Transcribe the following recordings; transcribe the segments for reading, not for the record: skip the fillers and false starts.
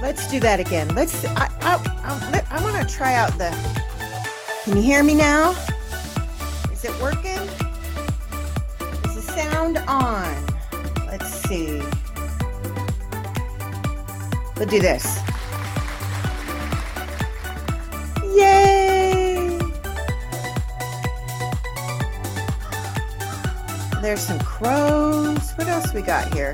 Let's do that again. I want to try out the, can you hear me now? Is it working? Is the sound on? Let's see. We'll do this. Yay! There's some crows. What else we got here?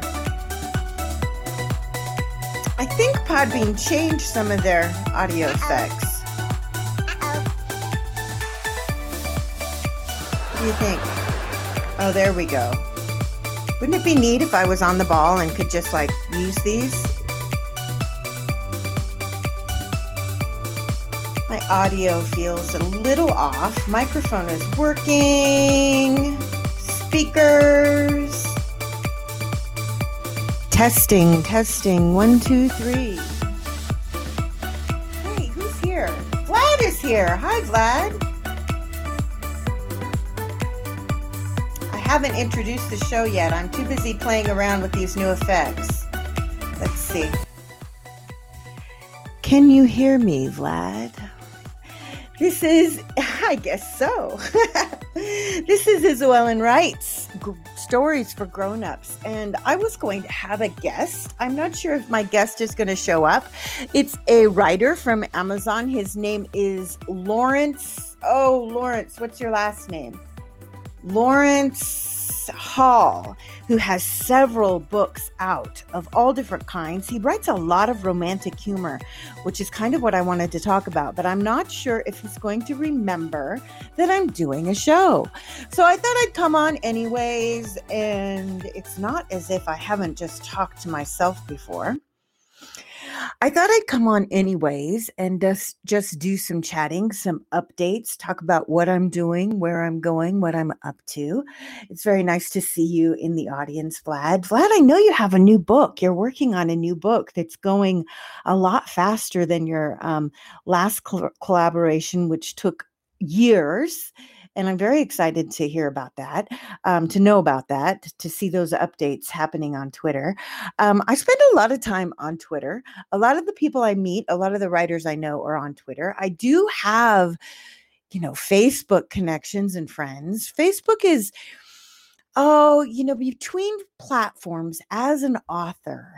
I think Podbean changed some of their audio effects. What do you think? Oh, there we go. Wouldn't it be neat if I was on the ball and could just like use these? My audio feels a little off. Microphone is working. Speakers. Testing. 1, 2, 3. Hey, who's here? Vlad is here. Hi, Vlad. I haven't introduced the show yet. I'm too busy playing around with these new effects. Let's see. Can you hear me, Vlad? This is, I guess so. This is Isabel Wright's Stories for Grown-Ups. And I was going to have a guest. I'm not sure if my guest is going to show up. It's a writer from Amazon. His name is Lawrence. Oh, Lawrence, what's your last name? Lawrence Hall, who has several books out of all different kinds. He writes a lot of romantic humor, which is kind of what I wanted to talk about, but I'm not sure if he's going to remember that I'm doing a show. So I thought I'd come on anyways, and it's not as if I haven't just talked to myself before. I thought I'd come on anyways and just do some chatting, some updates, talk about what I'm doing, where I'm going, what I'm up to. It's very nice to see you in the audience, Vlad. Vlad, I know you have a new book. You're working on a new book that's going a lot faster than your last collaboration, which took years. And I'm very excited to hear about that, to know about that, to see those updates happening on Twitter. I spend a lot of time on Twitter. A lot of the people I meet, a lot of the writers I know are on Twitter. I do have, Facebook connections and friends. Facebook is, between platforms as an author,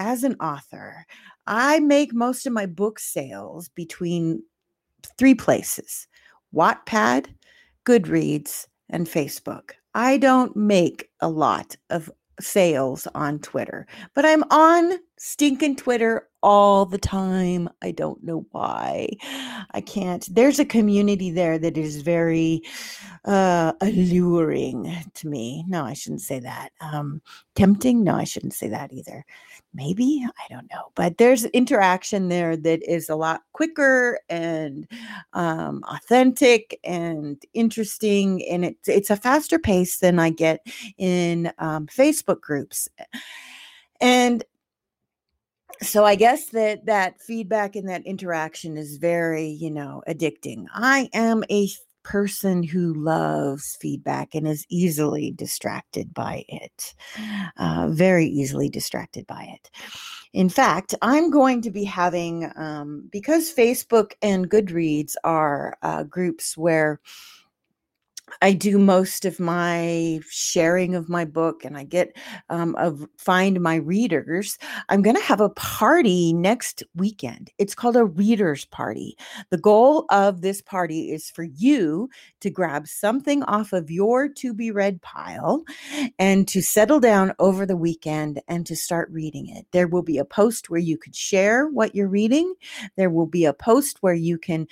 I make most of my book sales between 3 places: Wattpad, Goodreads, and Facebook. I don't make a lot of sales on Twitter, but I'm on stinking Twitter all the time. I don't know why. I can't. There's a community there that is very alluring to me. No, I shouldn't say that. Tempting? No, I shouldn't say that either. Maybe, I don't know, but there's interaction there that is a lot quicker and authentic and interesting, and it's a faster pace than I get in Facebook groups. And so I guess that feedback and that interaction is very, addicting. I am a person who loves feedback and is easily distracted by it, very easily distracted by it. In fact, I'm going to be having, because Facebook and Goodreads are groups where I do most of my sharing of my book and I get find my readers. I'm going to have a party next weekend. It's called a readers party. The goal of this party is for you to grab something off of your to be read pile and to settle down over the weekend and to start reading it. There will be a post where you could share what you're reading. There will be a post where you can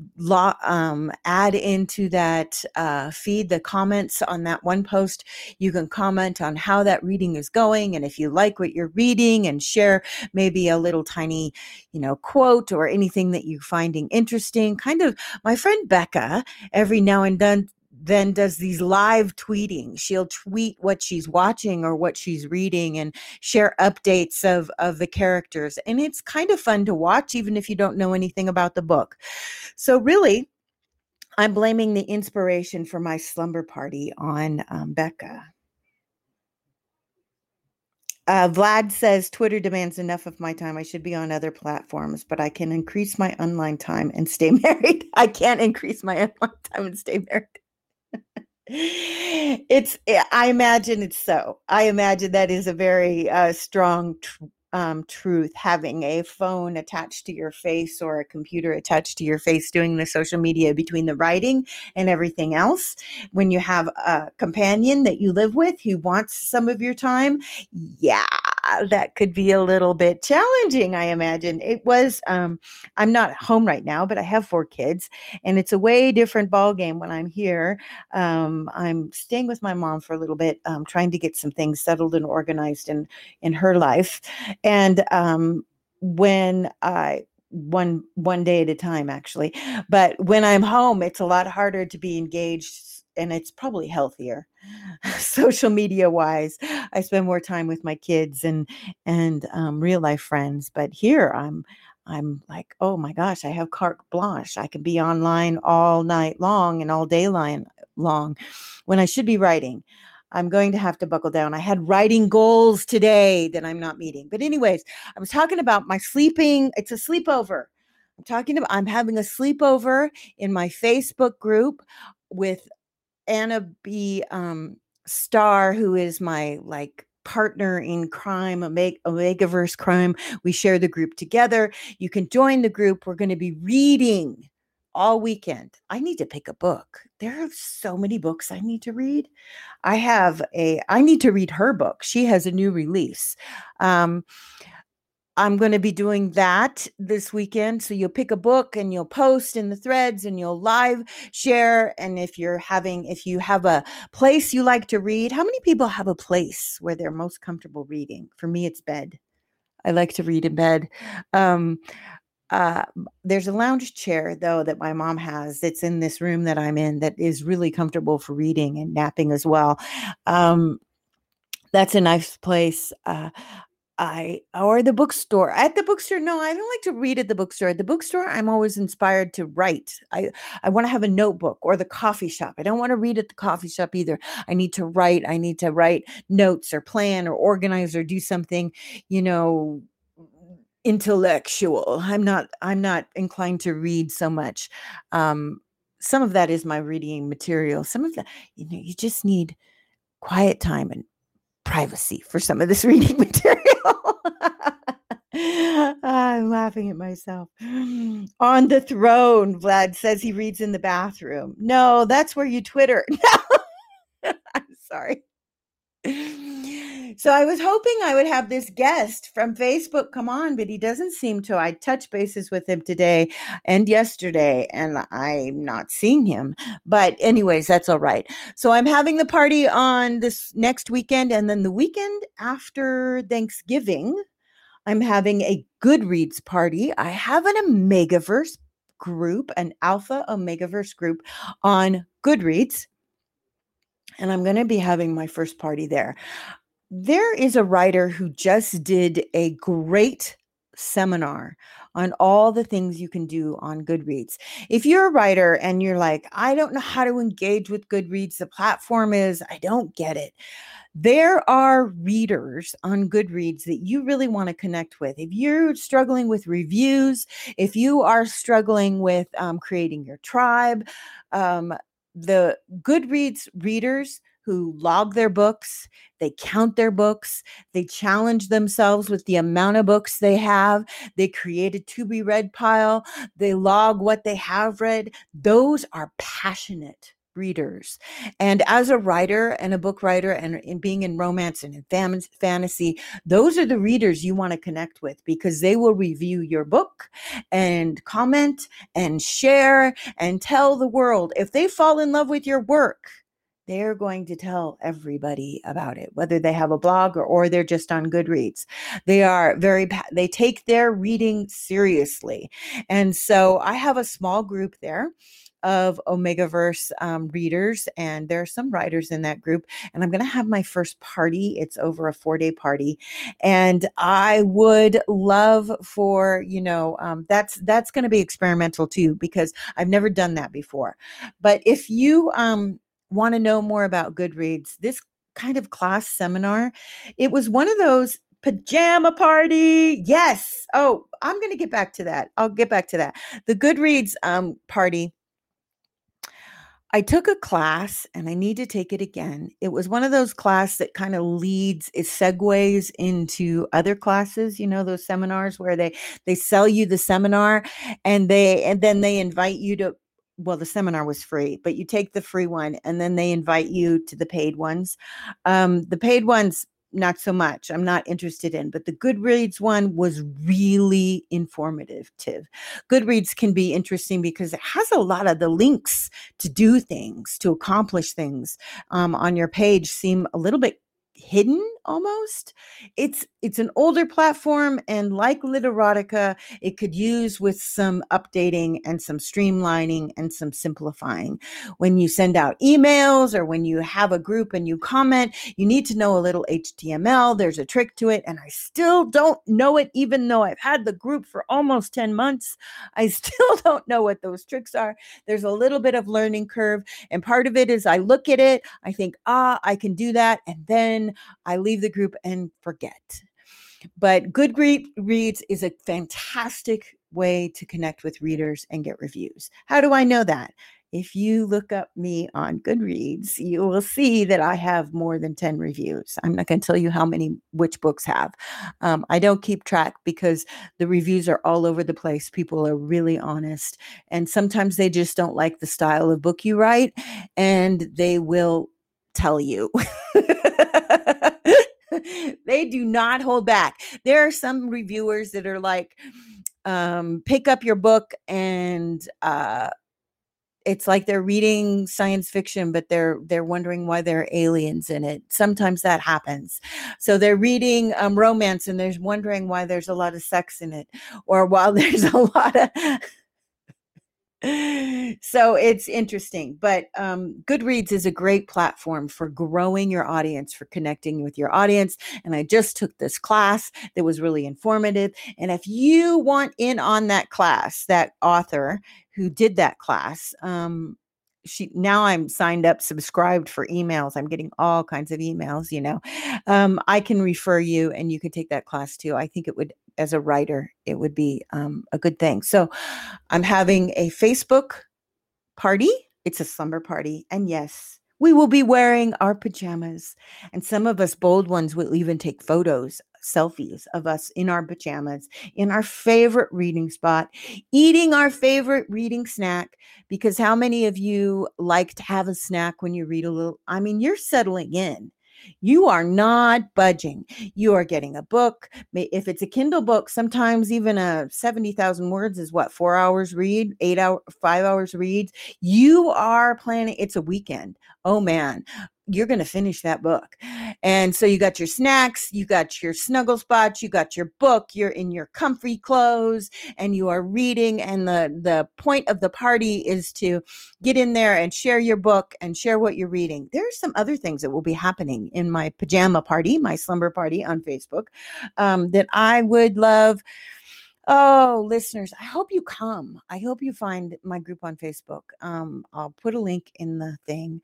add into that feed the comments on that one post. You can comment on how that reading is going and if you like what you're reading, and share maybe a little tiny quote or anything that you're finding interesting. Kind of, my friend Becca every now and then does these live tweeting. She'll tweet what she's watching or what she's reading and share updates of the characters. And it's kind of fun to watch, even if you don't know anything about the book. So really, I'm blaming the inspiration for my slumber party on Becca. Vlad says Twitter demands enough of my time. I should be on other platforms, but I can increase my online time and stay married. I can't increase my online time and stay married. I imagine it's so. I imagine that is a very strong truth. Having a phone attached to your face or a computer attached to your face, doing the social media between the writing and everything else. When you have a companion that you live with who wants some of your time, yeah, that could be a little bit challenging. I imagine it was. I'm not home right now, but I have 4 kids, and it's a way different ball game when I'm here. I'm staying with my mom for a little bit, trying to get some things settled and organized in her life. And when I one day at a time, actually. But when I'm home, it's a lot harder to be engaged, and it's probably healthier, social media wise. I spend more time with my kids and real life friends. But here I'm like, oh my gosh, I have carte blanche. I can be online all night long and all day long when I should be writing. I'm going to have to buckle down. I had writing goals today that I'm not meeting. But anyways, I was talking about my sleeping. It's a sleepover. I'm having a sleepover in my Facebook group with Anna B. Star, who is my like partner in crime, Omegaverse crime. We share the group together. You can join the group. We're going to be reading all weekend. I need to pick a book. There are so many books I need to read. I need to read her book. She has a new release. I'm going to be doing that this weekend. So you'll pick a book and you'll post in the threads and you'll live share. And if you have a place you like to read, how many people have a place where they're most comfortable reading? For me, it's bed. I like to read in bed. Um, uh, there's a lounge chair though that my mom has that's in this room that I'm in that is really comfortable for reading and napping as well. Um, that's a nice place. Or the bookstore. At the bookstore, no, I don't like to read at the bookstore. At the bookstore, I'm always inspired to write. I want to have a notebook, or the coffee shop. I don't want to read at the coffee shop either. I need to write. I need to write notes or plan or organize or do something, you know, intellectual. I'm not inclined to read so much. Um, some of that is my reading material. Some of that, you just need quiet time and privacy for some of this reading material. I'm laughing at myself. On the throne, Vlad says he reads in the bathroom. No, that's where you Twitter. I'm sorry. So I was hoping I would have this guest from Facebook come on, but he doesn't seem to. I touched bases with him today and yesterday, and I'm not seeing him. But anyways, that's all right. So I'm having the party on this next weekend, and then the weekend after Thanksgiving, I'm having a Goodreads party. I have an Omegaverse group, an Alpha Omegaverse group on Goodreads, and I'm going to be having my first party there. There is a writer who just did a great seminar on all the things you can do on Goodreads. If you're a writer and you're like, I don't know how to engage with Goodreads, the platform I don't get it. There are readers on Goodreads that you really want to connect with. If you're struggling with reviews, if you are struggling with creating your tribe, the Goodreads readers who log their books, they count their books, they challenge themselves with the amount of books they have, they create a to be read pile, they log what they have read. Those are passionate readers. And as a writer and a book writer and in being in romance and in fantasy, those are the readers you want to connect with because they will review your book and comment and share and tell the world. If they fall in love with your work, they're going to tell everybody about it, whether they have a blog or they're just on Goodreads. They take their reading seriously. And so I have a small group there of Omegaverse readers, and there are some writers in that group. And I'm going to have my first party. It's over a 4-day party, and I would love for that's going to be experimental too because I've never done that before. But if you want to know more about Goodreads, this kind of class seminar. It was one of those pajama party. Yes. Oh, I'm going to get back to that. I'll get back to that. The Goodreads party. I took a class and I need to take it again. It was one of those classes that kind of it segues into other classes, those seminars where they sell you the seminar and then they invite you to, well, the seminar was free, but you take the free one and then they invite you to the paid ones. The paid ones, not so much. I'm not interested in, but the Goodreads one was really informative. Goodreads can be interesting because it has a lot of the links to do things, to accomplish things on your page seem a little bit hidden almost. It's an older platform, and like Literotica, it could use with some updating and some streamlining and some simplifying. When you send out emails or when you have a group and you comment, you need to know a little HTML. There's a trick to it, and I still don't know it, even though I've had the group for almost 10 months. I still don't know what those tricks are. There's a little bit of learning curve, and part of it is I look at it, I think, I can do that, and then I leave the group and forget. But Goodreads is a fantastic way to connect with readers and get reviews. How do I know that? If you look up me on Goodreads, you will see that I have more than 10 reviews. I'm not going to tell you which books have. I don't keep track because the reviews are all over the place. People are really honest. And sometimes they just don't like the style of book you write, and they will tell you. They do not hold back. There are some reviewers that are like, pick up your book and it's like they're reading science fiction, but they're wondering why there are aliens in it. Sometimes that happens. So they're reading romance and they're wondering why there's a lot of sex in it, or while there's a lot of so it's interesting, but Goodreads is a great platform for growing your audience, for connecting with your audience. And I just took this class that was really informative. And if you want in on that class, that author who did that class, now I'm signed up, subscribed for emails. I'm getting all kinds of emails, I can refer you and you could take that class too. I think it would, as a writer, it would be a good thing. So I'm having a Facebook party. It's a slumber party. And yes, we will be wearing our pajamas. And some of us bold ones will even take photos, selfies of us in our pajamas, in our favorite reading spot, eating our favorite reading snack. Because how many of you like to have a snack when you read a little? I mean, you're settling in. You are not budging. You are getting a book. If it's a Kindle book, sometimes even a 70,000 words is 4 hours read, 5 hours read. You are planning, it's a weekend. Oh man, you're going to finish that book. And so you got your snacks, you got your snuggle spots, you got your book, you're in your comfy clothes and you are reading. And the point of the party is to get in there and share your book and share what you're reading. There's some other things that will be happening in my pajama party, my slumber party on Facebook, that I would love. Oh, listeners, I hope you come. I hope you find my group on Facebook. I'll put a link in the thing.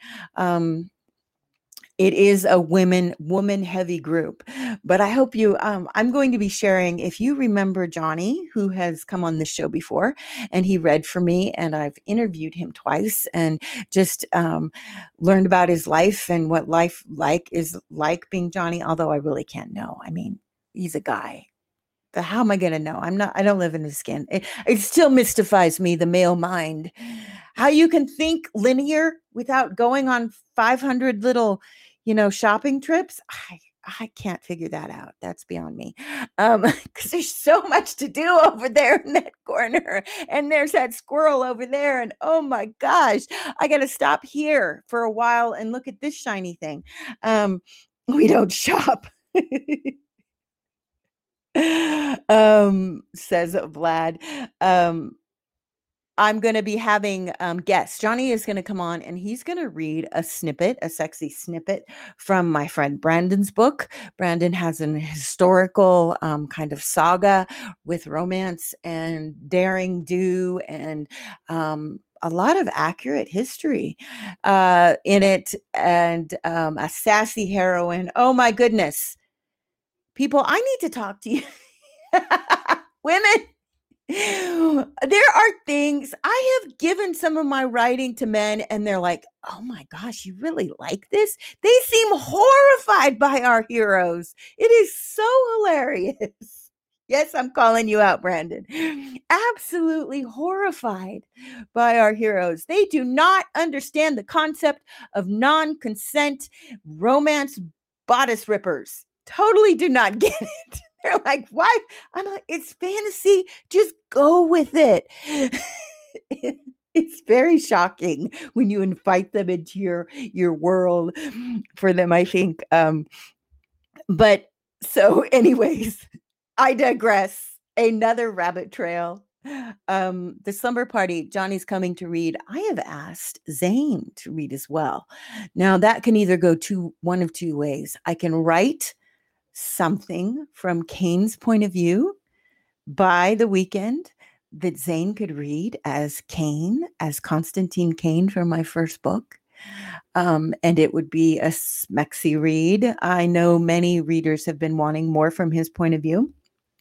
It is a woman heavy group, but I hope I'm going to be sharing, if you remember Johnny, who has come on the show before, and he read for me, and I've interviewed him twice and just learned about his life and what life is like being Johnny, although I really can't know. I mean, he's a guy. But how am I going to know? I don't live in his skin. It still mystifies me, the male mind, how you can think linear without going on 500 little, shopping trips. I can't figure that out. That's beyond me. Because there's so much to do over there in that corner. And there's that squirrel over there. And oh my gosh, I got to stop here for a while and look at this shiny thing. We don't shop. Says Vlad. I'm going to be having guests. Johnny is going to come on and he's going to read a sexy snippet from my friend Brandon's book. Brandon has an historical kind of saga with romance and daring do and a lot of accurate history in it, and a sassy heroine. Oh my goodness. People, I need to talk to you. Women, there are things I have given some of my writing to men, and they're like, oh my gosh, you really like this? They seem horrified by our heroes. It is so hilarious. Yes, I'm calling you out, Brandon. Absolutely horrified by our heroes. They do not understand the concept of non consent romance bodice rippers. Totally do not get it. They're like, why? I'm like, it's fantasy. Just go with it. It's very shocking when you invite them into your world for them, I think. But so, anyways, I digress. Another rabbit trail. The slumber party, Johnny's coming to read. I have asked Zane to read as well. Now that can either go one of two ways. I can write something from Kane's point of view by the weekend that Zane could read as Kane, as Constantine Kane from my first book. And it would be a smexy read. I know many readers have been wanting more from his point of view.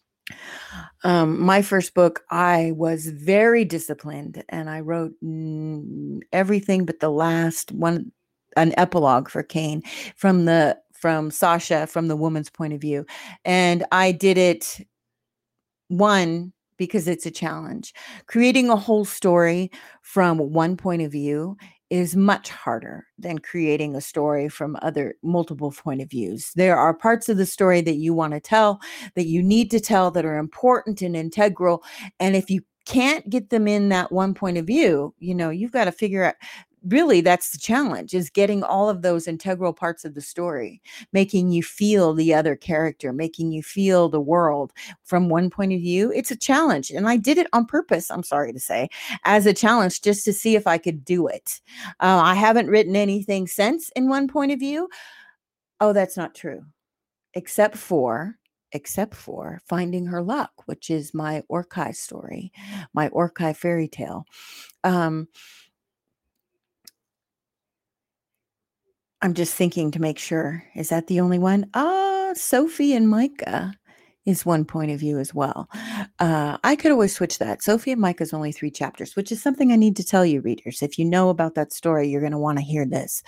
My first book, I was very disciplined, and I wrote everything but the last one, an epilogue for Kane from Sasha, from the woman's point of view. And I did it, one, because it's a challenge. Creating a whole story from one point of view is much harder than creating a story from multiple point of views. There are parts of the story that you want to tell, that you need to tell, that are important and integral. And if you can't get them in that one point of view, you've got to figure out, really, that's the challenge, is getting all of those integral parts of the story, making you feel the other character, making you feel the world from one point of view. It's a challenge. And I did it on purpose, I'm sorry to say, as a challenge, just to see if I could do it. I haven't written anything since in one point of view. Oh, that's not true. Except for Finding Her Luck, which is my Orkai story, my Orkai fairy tale. I'm just thinking to make sure. Is that the only one? Sophie and Micah is one point of view as well. I could always switch that. Sophie and Micah is only 3 chapters, which is something I need to tell you, readers. If you know about that story, you're going to want to hear this.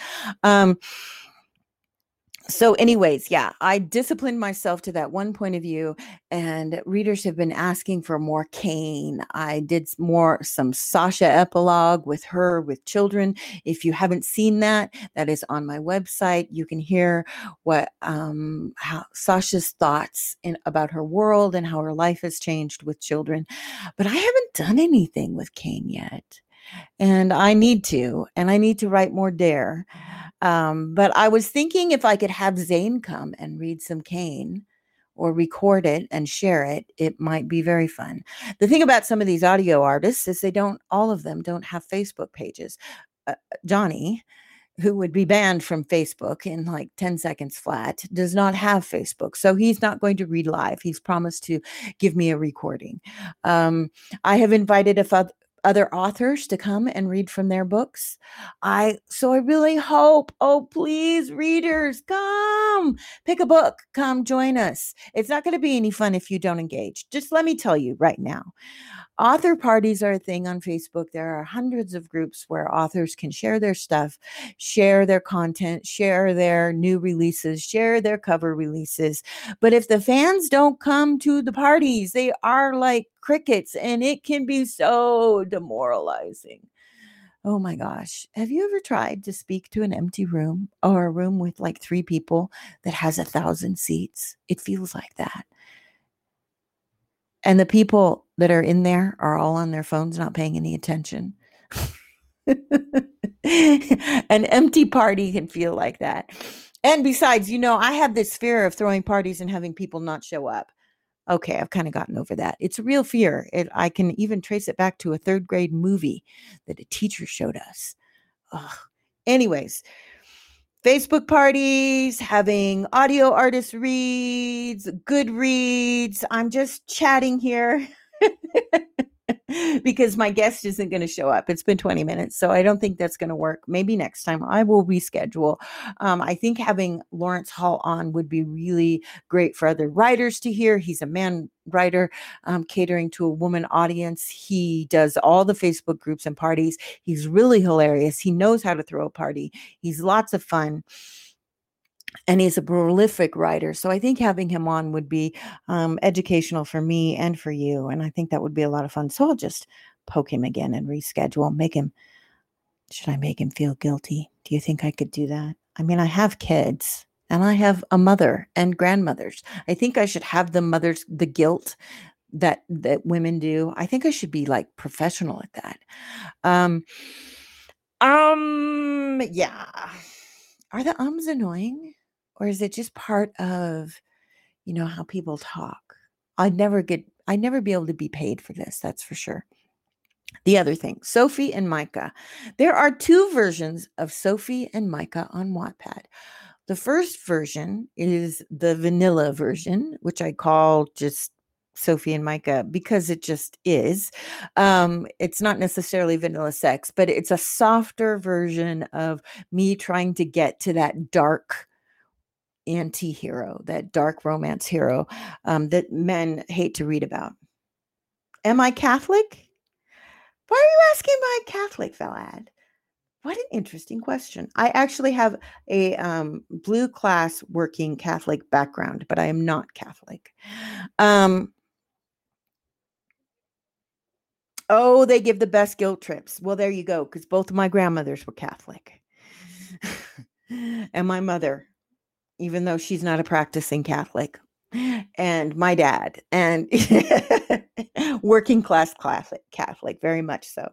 So anyways, yeah, I disciplined myself to that one point of view, and readers have been asking for more Kane. I did some Sasha epilogue with her, with children. If you haven't seen that, that is on my website. You can hear how Sasha's thoughts about her world and how her life has changed with children. But I haven't done anything with Kane yet. And I need to write more Dare. But I was thinking if I could have Zane come and read some Kane or record it and share it, it might be very fun. The thing about some of these audio artists is all of them don't have Facebook pages. Johnny, who would be banned from Facebook in like 10 seconds flat, does not have Facebook. So he's not going to read live. He's promised to give me a recording. I have invited other authors to come and read from their books. So I really hope, please, readers, come pick a book, come join us. It's not going to be any fun if you don't engage. Just let me tell you right now. Author parties are a thing on Facebook. There are hundreds of groups where authors can share their stuff, share their content, share their new releases, share their cover releases. But if the fans don't come to the parties, they are like crickets, and it can be so demoralizing. Oh my gosh. Have you ever tried to speak to an empty room, or a room with like 3 people that has 1,000 seats? It feels like that. And the people that are in there are all on their phones, not paying any attention. An empty party can feel like that. And besides, I have this fear of throwing parties and having people not show up. Okay, I've kind of gotten over that. It's a real fear. I can even trace it back to a 3rd grade movie that a teacher showed us. Ugh. Anyways, Facebook parties, having audio artist reads, good reads. I'm just chatting here. because my guest isn't going to show up. It's been 20 minutes, so I don't think that's going to work. Maybe next time I will reschedule. I think having Lawrence Hall on would be really great for other writers to hear. He's a man writer, catering to a woman audience. He does all the Facebook groups and parties. He's really hilarious. He knows how to throw a party. He's lots of fun. And he's a prolific writer. So I think having him on would be educational for me and for you. And I think that would be a lot of fun. So I'll just poke him again and reschedule, should I make him feel guilty? Do you think I could do that? I mean, I have kids and I have a mother and grandmothers. I think I should have the guilt that women do. I think I should be like professional at that. Yeah. Are the ums annoying? Or is it just part of, how people talk? I'd never be able to be paid for this. That's for sure. The other thing, Sophie and Micah. There are 2 versions of Sophie and Micah on Wattpad. The first version is the vanilla version, which I call just Sophie and Micah because it just is. It's not necessarily vanilla sex, but it's a softer version of me trying to get to that dark anti-hero, that dark romance hero that men hate to read about. Am I Catholic? Why are you asking my Catholic, Valad? What an interesting question. I actually have a blue class working Catholic background, but I am not Catholic. Oh, they give the best guilt trips. Well, there you go, because both of my grandmothers were Catholic. And my mother, even though she's not a practicing Catholic, and my dad, and working class Catholic, very much so.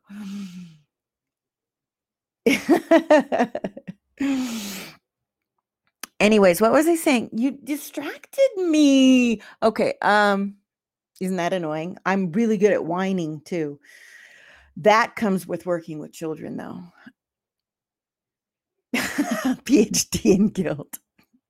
Anyways, what was I saying? You distracted me. Okay, isn't that annoying? I'm really good at whining too. That comes with working with children, though. PhD in guilt.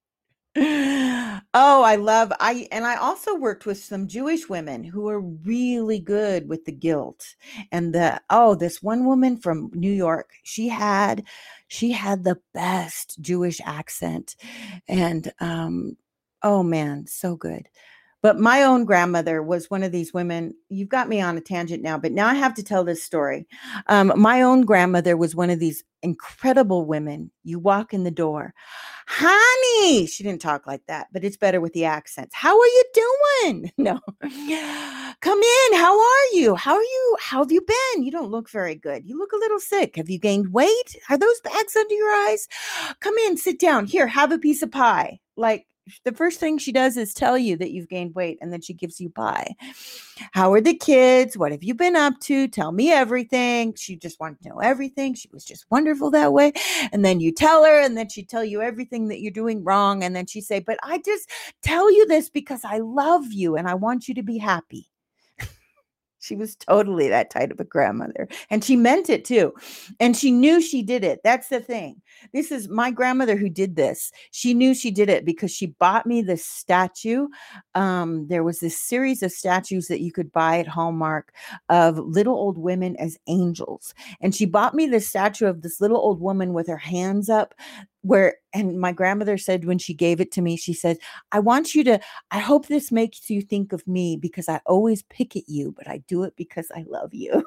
Oh, I also worked with some Jewish women who are really good with the guilt. And this one woman from New York, she had the best Jewish accent. And oh man, so good. But my own grandmother was one of these women. You've got me on a tangent now, but now I have to tell this story. My own grandmother was one of these incredible women. You walk in the door, honey. She didn't talk like that, but it's better with the accents. How are you doing? No. Come in. How are you? How have you been? You don't look very good. You look a little sick. Have you gained weight? Are those bags under your eyes? Come in, sit down. Here, have a piece of pie. Like, the first thing she does is tell you that you've gained weight, and then she gives you pie. How are the kids? What have you been up to? Tell me everything. She just wanted to know everything. She was just wonderful that way. And then you tell her, and then she'd tell you everything that you're doing wrong. And then she'd say, but I just tell you this because I love you and I want you to be happy. She was totally that type of a grandmother. And she meant it too. And she knew she did it. That's the thing. This is my grandmother who did this. She knew she did it because she bought me this statue. There was this series of statues that you could buy at Hallmark of little old women as angels. And she bought me this statue of this little old woman with her hands up and my grandmother said when she gave it to me, she said, I hope this makes you think of me because I always pick at you, but I do it because I love you.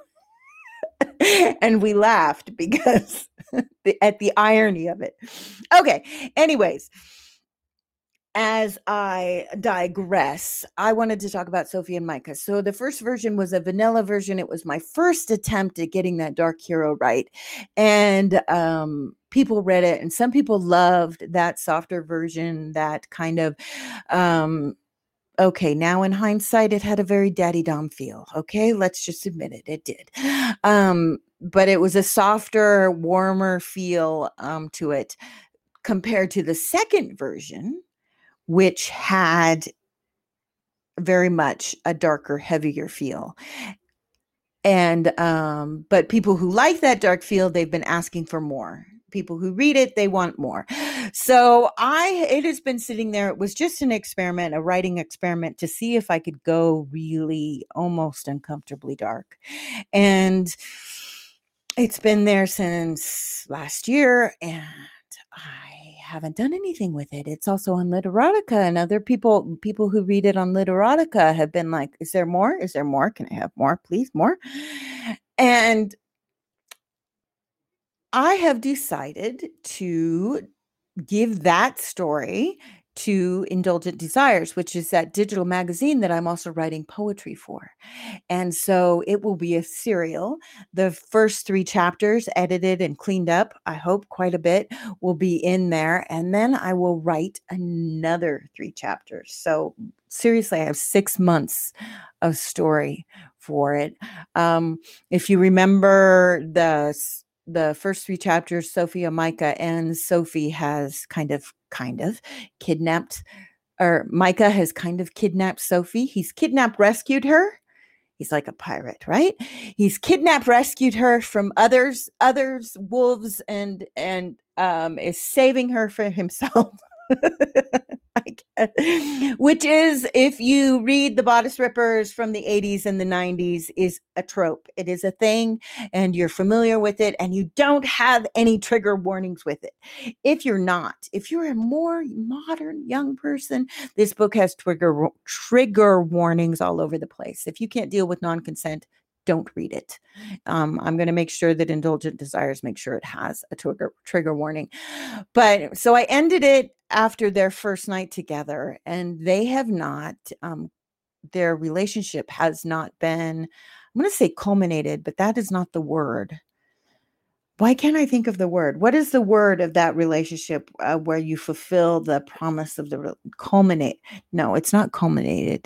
And we laughed because at the irony of it. Okay. Anyways, as I digress, I wanted to talk about Sophie and Micah. So the first version was a vanilla version. It was my first attempt at getting that dark hero right. And people read it, and some people loved that softer version, that kind of okay, now in hindsight, it had a very daddy dom feel. Okay, let's just admit it. It did. But it was a softer, warmer feel to it compared to the second version, which had very much a darker, heavier feel. And but people who like that dark feel, they've been asking for more. people who read it, they want more. So it has been sitting there. It was just an experiment, a writing experiment to see if I could go really almost uncomfortably dark. And it's been there since last year, and I haven't done anything with it. It's also on Literotica, and other people who read it on Literotica have been like, is there more? Is there more? Can I have more, please? More. And I have decided to give that story to Indulgent Desires, which is that digital magazine that I'm also writing poetry for. And so it will be a serial. The first 3 chapters, edited and cleaned up, I hope quite a bit, will be in there. And then I will write another 3 chapters. So seriously, I have 6 months of story for it. If you remember the first 3 chapters, Sophie and Micah, and Sophie has kind of kidnapped, or Micah has kind of kidnapped Sophie. He's kidnapped, rescued her. He's like a pirate, right? He's kidnapped, rescued her from others, wolves, and is saving her for himself. Which is, if you read the Bodice Rippers from the 80s and the 90s, is a trope. It is a thing, and you're familiar with it, and you don't have any trigger warnings with it. If you're a more modern young person, this book has trigger warnings all over the place. If you can't deal with non-consent, don't read it. I'm going to make sure that Indulgent Desires make sure it has a trigger warning. But so I ended it after their first night together, and they have not, their relationship has not been, I'm going to say culminated, but that is not the word. Why can't I think of the word? What is the word of that relationship where you fulfill the promise of the culminate? No, it's not culminated.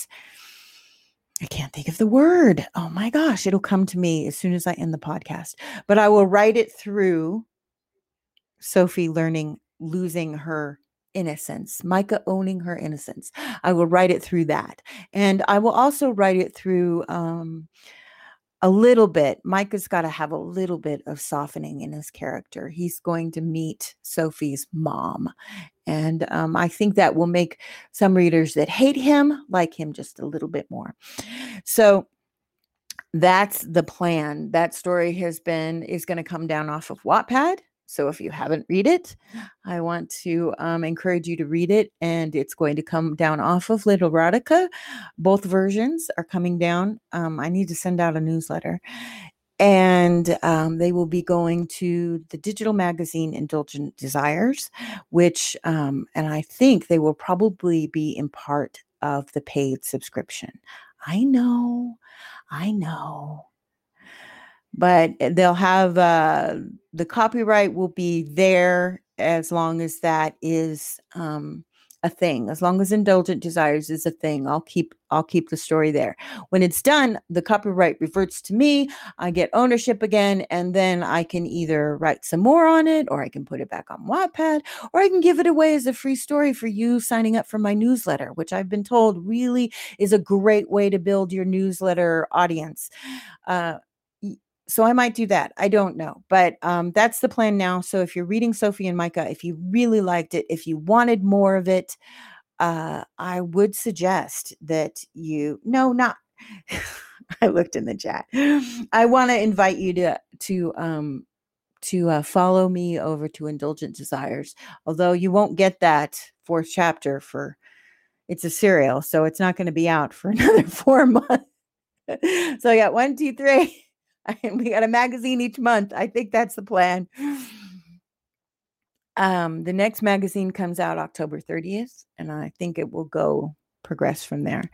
I can't think of the word. Oh my gosh, it'll come to me as soon as I end the podcast. But I will write it through Sophie losing her innocence, Micah owning her innocence. I will write it through that. And I will also write it through a little bit. Micah's got to have a little bit of softening in his character. He's going to meet Sophie's mom. And I think that will make some readers that hate him like him just a little bit more. So that's the plan. That story is going to come down off of Wattpad. So if you haven't read it, I want to encourage you to read it. And it's going to come down off of Literotica. Both versions are coming down. I need to send out a newsletter. And they will be going to the digital magazine Indulgent Desires, which, and I think they will probably be in part of the paid subscription. I know. But they'll have, the copyright will be there as long as that is a thing. As long as Indulgent Desires is a thing, I'll keep the story there. When it's done, the copyright reverts to me. I get ownership again, and then I can either write some more on it, or I can put it back on Wattpad, or I can give it away as a free story for you signing up for my newsletter, which I've been told really is a great way to build your newsletter audience. So I might do that. I don't know. But that's the plan now. So if you're reading Sophie and Micah, if you really liked it, if you wanted more of it, I would suggest that not. I looked in the chat. I want to invite you to follow me over to Indulgent Desires. Although you won't get that 4th chapter it's a serial, so it's not going to be out for another 4 months. So I got 1, 2, 3. We got a magazine each month. I think that's the plan. The next magazine comes out October 30th, and I think it will progress from there.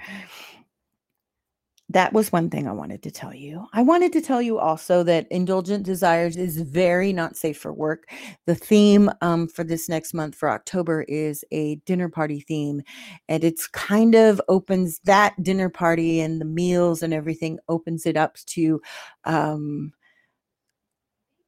That was one thing I wanted to tell you. I wanted to tell you also that Indulgent Desires is very not safe for work. The theme for this next month, for October, is a dinner party theme. And it's kind of opens that dinner party and the meals and everything, opens it up to, I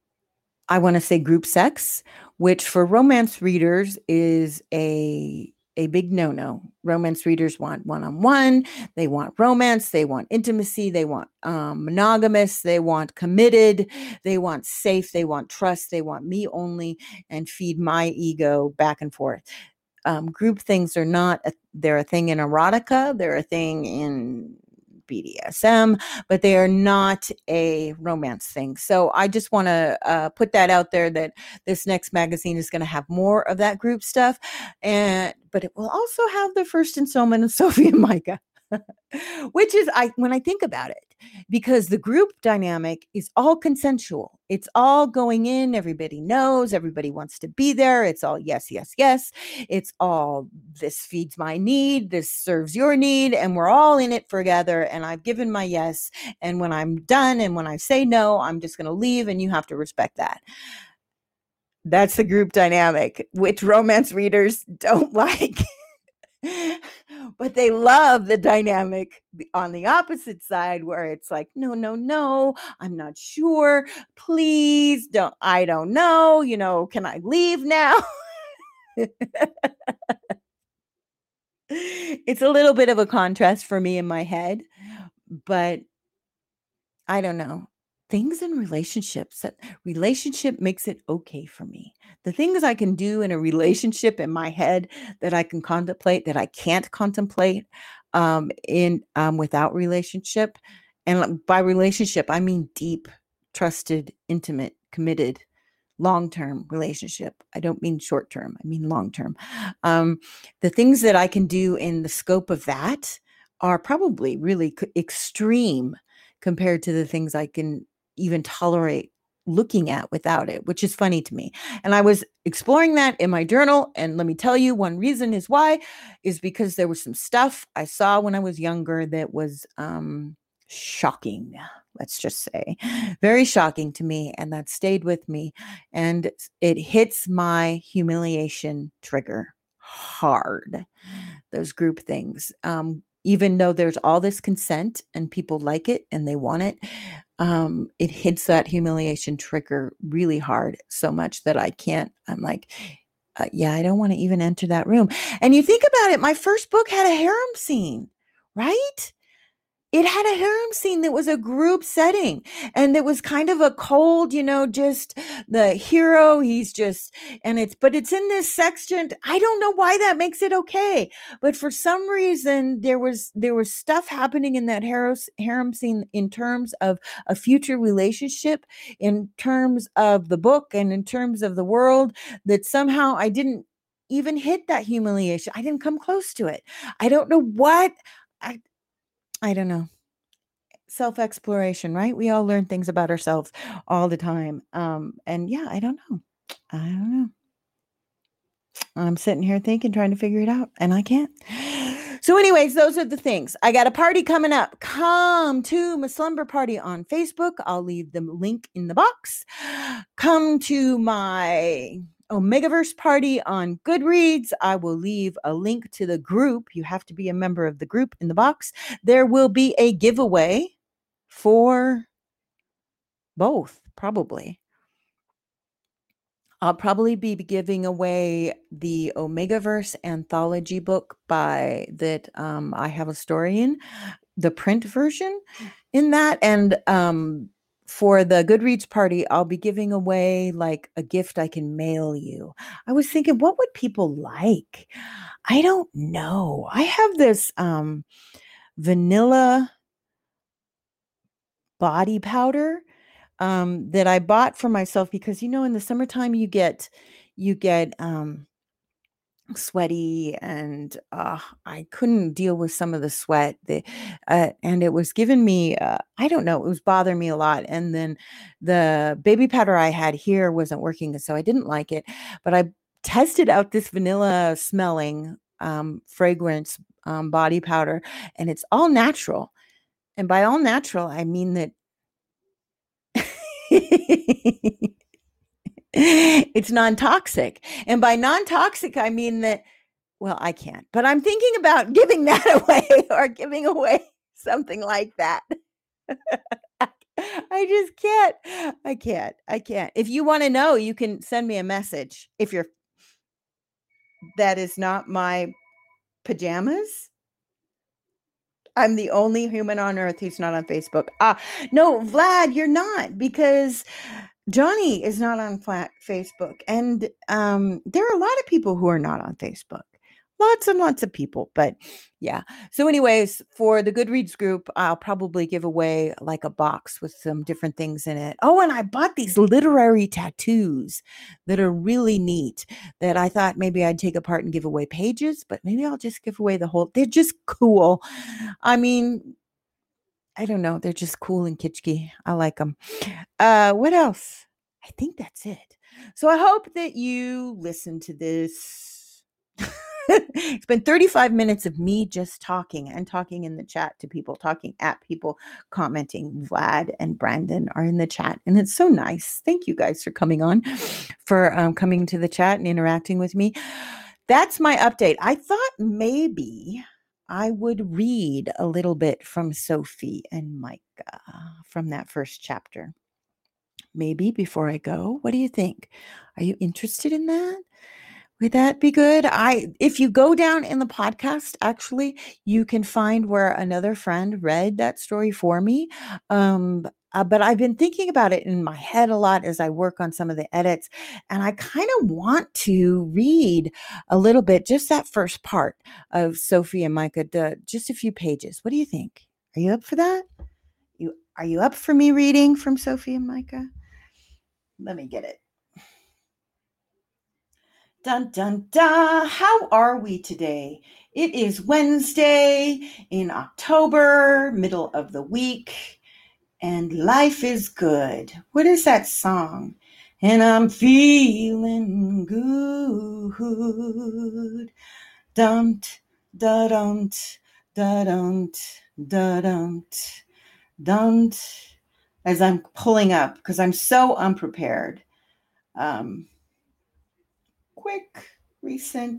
want to say, group sex, which for romance readers is a a big no-no. Romance readers want one-on-one, they want romance, they want intimacy, they want monogamous, they want committed, they want safe, they want trust, they want me only, and feed my ego back and forth. Group things are not, they're a thing in erotica, they're a thing in BDSM, but they are not a romance thing. So I just want to put that out there, that this next magazine is going to have more of that group stuff, but it will also have the first installment of Sophie and Micah. Which is, when I think about it, because the group dynamic is all consensual. It's all going in. Everybody knows. Everybody wants to be there. It's all yes, yes, yes. It's all, this feeds my need. This serves your need. And we're all in it together. And I've given my yes. And when I'm done and when I say no, I'm just going to leave, and you have to respect that. That's the group dynamic, which romance readers don't like. But they love the dynamic on the opposite side, where it's like, no, no, no, I'm not sure. Please don't, I don't know, can I leave now? It's a little bit of a contrast for me in my head, but I don't know. Things in relationships, that relationship makes it okay for me. The things I can do in a relationship in my head that I can contemplate, that I can't contemplate without relationship. And by relationship, I mean deep, trusted, intimate, committed, long-term relationship. I don't mean short-term. I mean long-term. The things that I can do in the scope of that are probably really extreme compared to the things I can even tolerate looking at without it, which is funny to me. And I was exploring that in my journal. And let me tell you, one reason is why is because there was some stuff I saw when I was younger that was shocking. Let's just say very shocking to me. And that stayed with me. And it hits my humiliation trigger hard. Those group things. Even though there's all this consent and people like it and they want it, it hits that humiliation trigger really hard, so much that I'm like, yeah, I don't want to even enter that room. And you think about it, my first book had a harem scene, right? It had a harem scene that was a group setting, and it was kind of a cold, just the hero. But it's in this section. I don't know why that makes it okay, but for some reason there was stuff happening in that harem scene in terms of a future relationship, in terms of the book, and in terms of the world, that somehow I didn't even hit that humiliation. I didn't come close to it. I don't know what I don't know. Self-exploration, right? We all learn things about ourselves all the time. And yeah, I don't know. I'm sitting here trying to figure it out, and I can't. So anyways, those are the things. I got a party coming up. Come to my slumber party on Facebook. I'll leave the link in the box. Come to my Omegaverse party on Goodreads. I will leave a link to the group. You have to be a member of the group in the box. There will be a giveaway for both, probably. I'll probably be giving away the Omegaverse anthology book that I have a story in, the print version in that. And for the Goodreads party, I'll be giving away like a gift I can mail you. I was thinking, what would people like? I don't know. I have this vanilla body powder that I bought for myself because, in the summertime you get sweaty, and I couldn't deal with some of the sweat, and it was giving me, I don't know, it was bothering me a lot. And then the baby powder I had here wasn't working, so I didn't like it. But I tested out this vanilla smelling fragrance body powder, and it's all natural. And by all natural, I mean that it's non-toxic. And by non-toxic, I mean that, well, I can't, but I'm thinking about giving that away, or giving away something like that. I just can't. I can't. If you want to know, you can send me a message. That is not my pajamas? I'm the only human on earth who's not on Facebook. No, Vlad, you're not, because Johnny is not on Facebook. And there are a lot of people who are not on Facebook. Lots and lots of people. But yeah. So anyways, for the Goodreads group, I'll probably give away like a box with some different things in it. Oh, and I bought these literary tattoos that are really neat that I thought maybe I'd take apart and give away pages, but maybe I'll just give away the whole. They're just cool. I mean, I don't know. They're just cool and kitschy. I like them. What else? I think that's it. So I hope that you listen to this. It's been 35 minutes of me just talking and talking in the chat to people, talking at people, commenting. Vlad and Brandon are in the chat, and it's so nice. Thank you guys for coming on, for coming to the chat and interacting with me. That's my update. I thought maybe I would read a little bit from Sophie and Micah from that first chapter. Maybe before I go. What do you think? Are you interested in that? Would that be good? If you go down in the podcast, actually, you can find where another friend read that story for me. But I've been thinking about it in my head a lot as I work on some of the edits, and I kind of want to read a little bit, just that first part of Sophie and Micah, just a few pages. What do you think? Are you up for that? Are you up for me reading from Sophie and Micah? Let me get it. Dun, dun, dun. How are we today? It is Wednesday in October, middle of the week, and life is good. What is that song? And I'm feeling good. Dumped, da-dumped, da-dumped, da-dumped, dumped. As I'm pulling up, because I'm so unprepared. Quick, recent.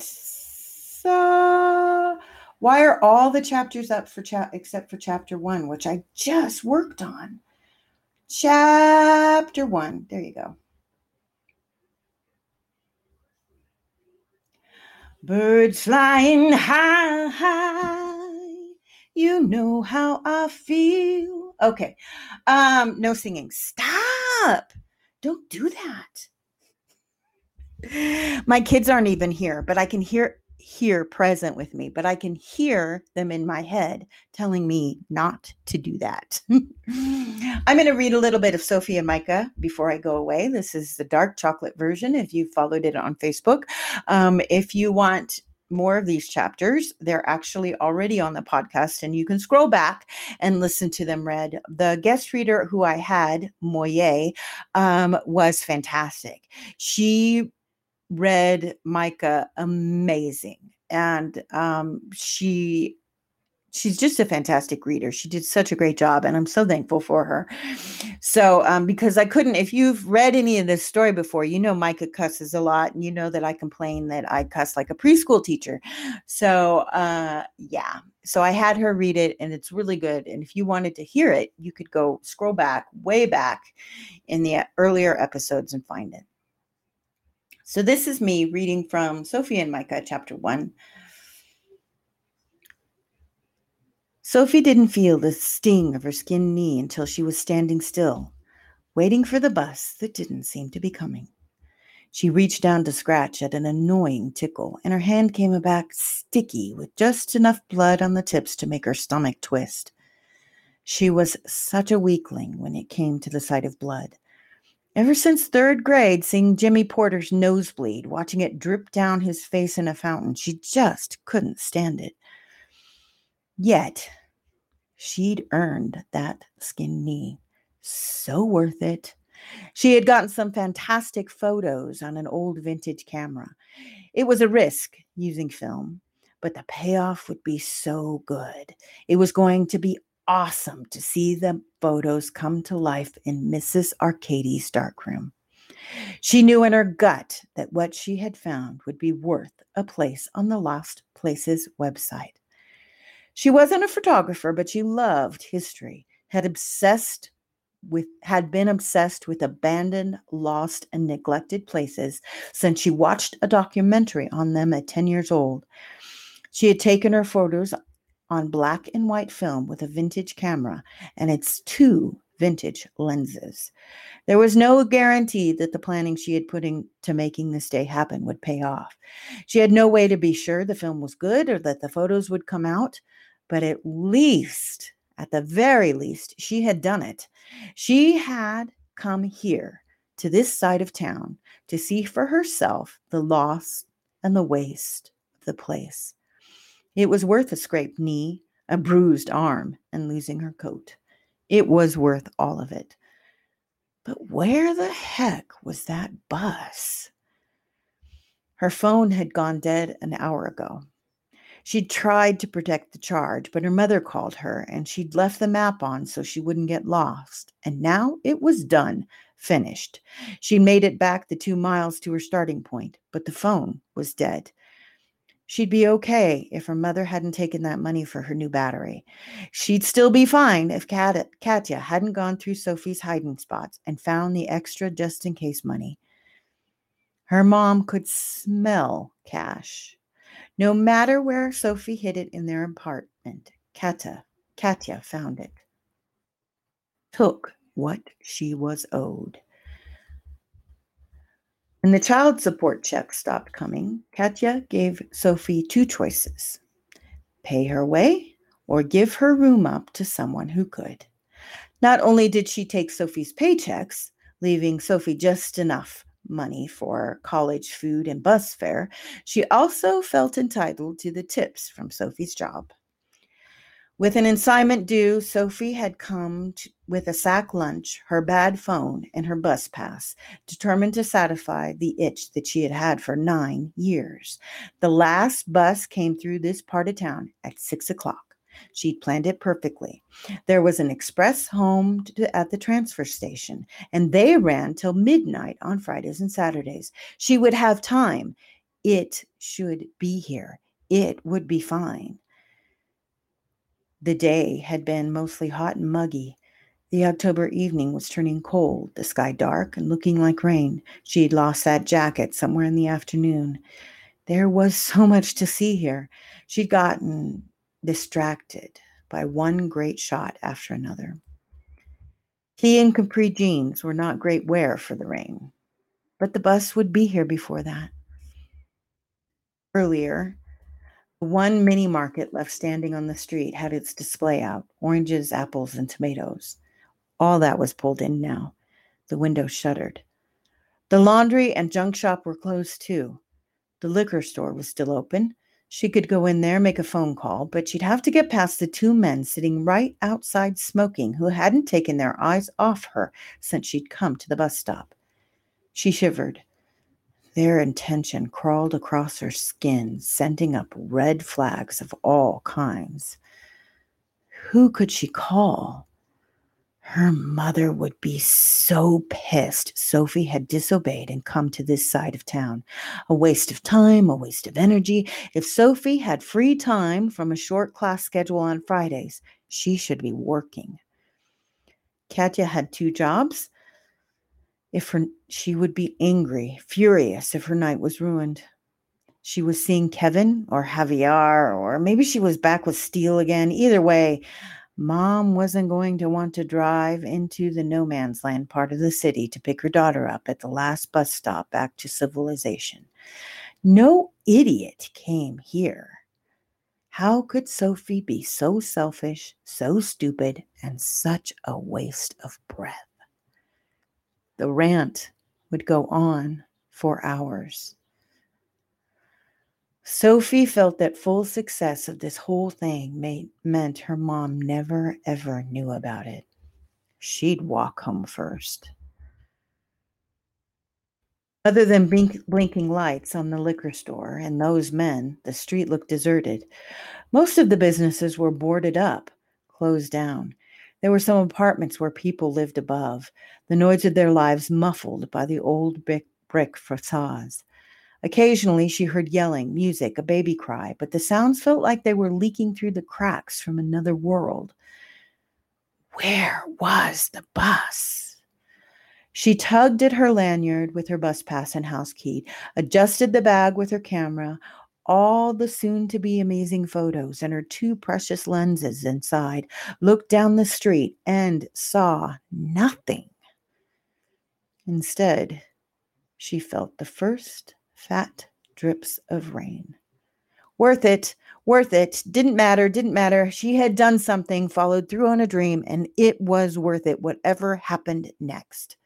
Why are all the chapters up for except for chapter 1, which I just worked on? Chapter 1. There you go. Birds flying high, high. You know how I feel. Okay. No singing. Stop. Don't do that. My kids aren't even here, but I can hear present with me, but I can hear them in my head telling me not to do that. I'm going to read a little bit of Sophie and Micah before I go away. This is the dark chocolate version if you followed it on Facebook. If you want more of these chapters, they're actually already on the podcast, and you can scroll back and listen to them read. The guest reader who I had, Moye, was fantastic. She read Micah amazing, and she's just a fantastic reader. She did such a great job, and I'm so thankful for her. So because I couldn't, if you've read any of this story before, you know Micah cusses a lot, and you know that I complain that I cuss like a preschool teacher. So yeah, so I had her read it, and it's really good. And if you wanted to hear it, you could go scroll back, way back in the earlier episodes and find it. So this is me reading from Sophie and Micah, chapter 1. Sophie didn't feel the sting of her skinned knee until she was standing still, waiting for the bus that didn't seem to be coming. She reached down to scratch at an annoying tickle, and her hand came back sticky with just enough blood on the tips to make her stomach twist. She was such a weakling when it came to the sight of blood. Ever since third grade, seeing Jimmy Porter's nosebleed, watching it drip down his face in a fountain, she just couldn't stand it. Yet, she'd earned that skinned knee. So worth it. She had gotten some fantastic photos on an old vintage camera. It was a risk using film, but the payoff would be so good. It was going to be awesome to see the photos come to life in Mrs. Arcady's darkroom. She knew in her gut that what she had found would be worth a place on the Lost Places website. She wasn't a photographer, but she loved history, had been obsessed with abandoned, lost, and neglected places since she watched a documentary on them at 10 years old. She had taken her photos on black and white film with a vintage camera and its two vintage lenses. There was no guarantee that the planning she had put into making this day happen would pay off. She had no way to be sure the film was good or that the photos would come out, but at the very least, she had done it. She had come here to this side of town to see for herself the loss and the waste of the place. It was worth a scraped knee, a bruised arm, and losing her coat. It was worth all of it. But where the heck was that bus? Her phone had gone dead an hour ago. She'd tried to protect the charge, but her mother called her and she'd left the map on so she wouldn't get lost. And now it was done, finished. She'd made it back the 2 miles to her starting point, but the phone was dead. She'd be okay if her mother hadn't taken that money for her new battery. She'd still be fine if Katya hadn't gone through Sophie's hiding spots and found the extra just in case money. Her mom could smell cash. No matter where Sophie hid it in their apartment, Katya found it. Took what she was owed. When the child support check stopped coming, Katya gave Sophie two choices: pay her way or give her room up to someone who could. Not only did she take Sophie's paychecks, leaving Sophie just enough money for college food and bus fare, she also felt entitled to the tips from Sophie's job. With an assignment due, Sophie had come with a sack lunch, her bad phone, and her bus pass, determined to satisfy the itch that she had had for 9 years. The last bus came through this part of town at 6 o'clock. She'd planned it perfectly. There was an express home at the transfer station, and they ran till midnight on Fridays and Saturdays. She would have time. It should be here. It would be fine. The day had been mostly hot and muggy. The October evening was turning cold, the sky dark and looking like rain. She had lost that jacket somewhere in the afternoon. There was so much to see here. She'd gotten distracted by one great shot after another. Tee and capri jeans were not great wear for the rain, but the bus would be here before that. Earlier, one mini market left standing on the street had its display out: oranges, apples, and tomatoes. All that was pulled in now. The window shuttered. The laundry and junk shop were closed too. The liquor store was still open. She could go in there, make a phone call, but she'd have to get past the two men sitting right outside smoking who hadn't taken their eyes off her since she'd come to the bus stop. She shivered. Their intention crawled across her skin, sending up red flags of all kinds. Who could she call? Her mother would be so pissed Sophie had disobeyed and come to this side of town. A waste of time, a waste of energy. If Sophie had free time from a short class schedule on Fridays, she should be working. Katya had 2 jobs. She would be angry, furious if her night was ruined. She was seeing Kevin or Javier, or maybe she was back with Steele again. Either way, Mom wasn't going to want to drive into the no man's land part of the city to pick her daughter up at the last bus stop back to civilization. No idiot came here. How could Sophie be so selfish, so stupid, and such a waste of breath? The rant would go on for hours. Sophie felt that full success of this whole thing meant her mom never, ever knew about it. She'd walk home first. Other than blinking lights on the liquor store and those men, the street looked deserted. Most of the businesses were boarded up, closed down. There were some apartments where people lived above, the noise of their lives muffled by the old brick facades. Occasionally, she heard yelling, music, a baby cry, but the sounds felt like they were leaking through the cracks from another world. Where was the bus? She tugged at her lanyard with her bus pass and house key, adjusted the bag with her camera. all the soon-to-be amazing photos and her two precious lenses inside, looked down the street and saw nothing. Instead, she felt the first fat drips of rain. Worth it, worth it. Didn't matter. She had done something, followed through on a dream, and it was worth it, whatever happened next.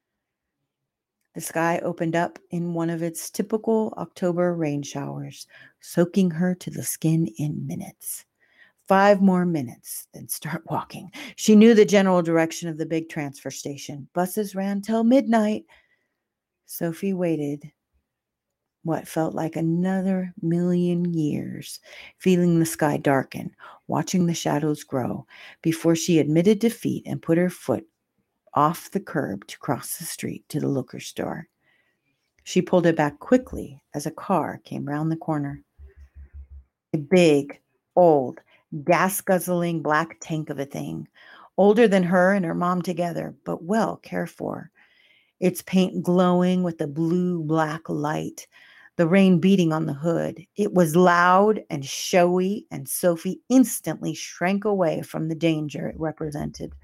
The sky opened up in one of its typical October rain showers, soaking her to the skin in minutes. 5 more minutes, then start walking. She knew the general direction of the big transfer station. Buses ran till midnight. Sophie waited what felt like another million years, feeling the sky darken, watching the shadows grow, before she admitted defeat and put her foot off the curb to cross the street to the liquor store. She pulled it back quickly as a car came round the corner. A big, old, gas-guzzling black tank of a thing, older than her and her mom together, but well cared for. Its paint glowing with the blue-black light, the rain beating on the hood. It was loud and showy, and Sophie instantly shrank away from the danger it represented.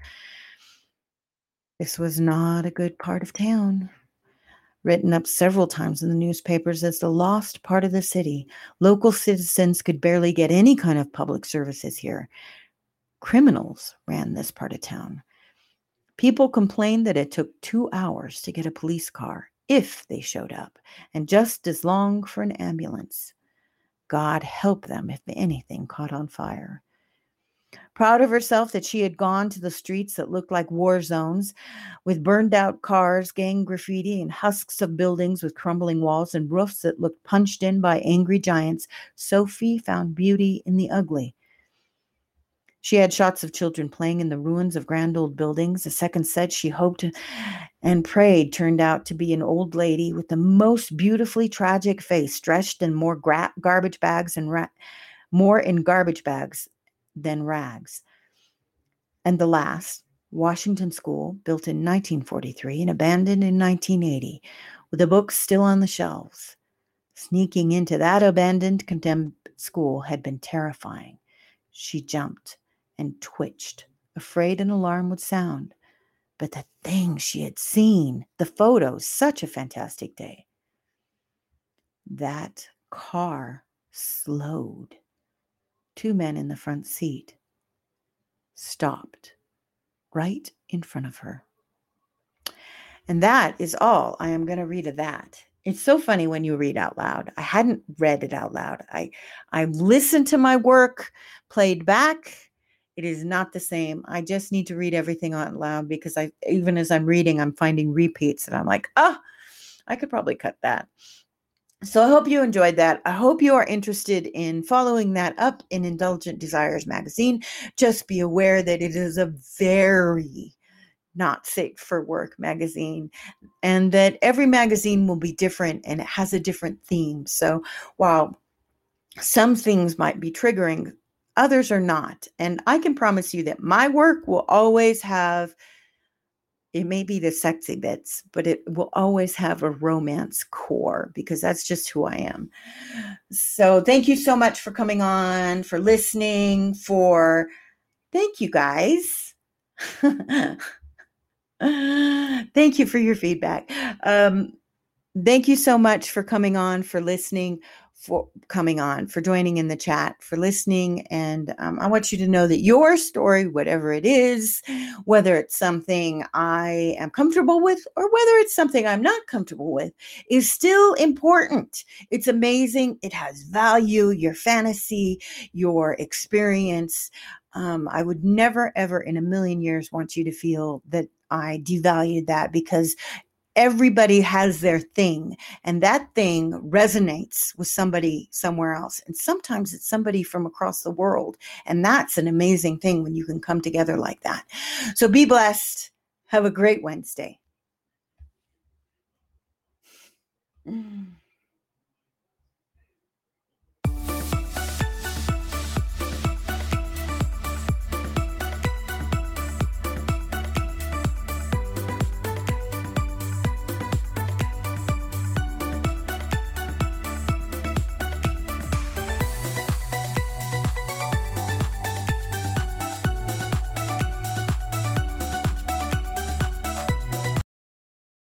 This was not a good part of town. Written up several times in the newspapers as the lost part of the city. Local citizens could barely get any kind of public services here. Criminals ran this part of town. People complained that it took 2 hours to get a police car, if they showed up, and just as long for an ambulance. God help them if anything caught on fire. Proud of herself that she had gone to the streets that looked like war zones, with burned out cars, gang graffiti, and husks of buildings with crumbling walls and roofs that looked punched in by angry giants, Sophie found beauty in the ugly. She had shots of children playing in the ruins of grand old buildings. The second set she hoped and prayed turned out to be an old lady with the most beautifully tragic face, dressed in more garbage bags and more in garbage bags than rags. And the last, Washington School, built in 1943 and abandoned in 1980, with the books still on the shelves. Sneaking into that abandoned, condemned school had been terrifying. She jumped and twitched, afraid an alarm would sound. But the things she had seen, the photos, such a fantastic day. That car slowed. 2 men in the front seat stopped right in front of her. And that is all I am going to read of that. It's so funny when you read out loud. I hadn't read it out loud. I listened to my work, played back. It is not the same. I just need to read everything out loud because even as I'm reading, I'm finding repeats and I'm like, I could probably cut that. So I hope you enjoyed that. I hope you are interested in following that up in Indulgent Desires magazine. Just be aware that it is a very not safe for work magazine, and that every magazine will be different and it has a different theme. So while some things might be triggering, others are not. And I can promise you that my work will always have, it may be the sexy bits, but it will always have a romance core because that's just who I am. So thank you so much for coming on, for listening, thank you guys. Thank you for your feedback. Thank you so much for coming on, for listening, for joining in the chat, for listening. And I want you to know that your story, whatever it is, whether it's something I am comfortable with or whether it's something I'm not comfortable with, is still important. It's amazing. It has value, your fantasy, your experience. I would never, ever in a million years want you to feel that I devalued that, because everybody has their thing, and that thing resonates with somebody somewhere else. And sometimes it's somebody from across the world. And that's an amazing thing when you can come together like that. So be blessed. Have a great Wednesday.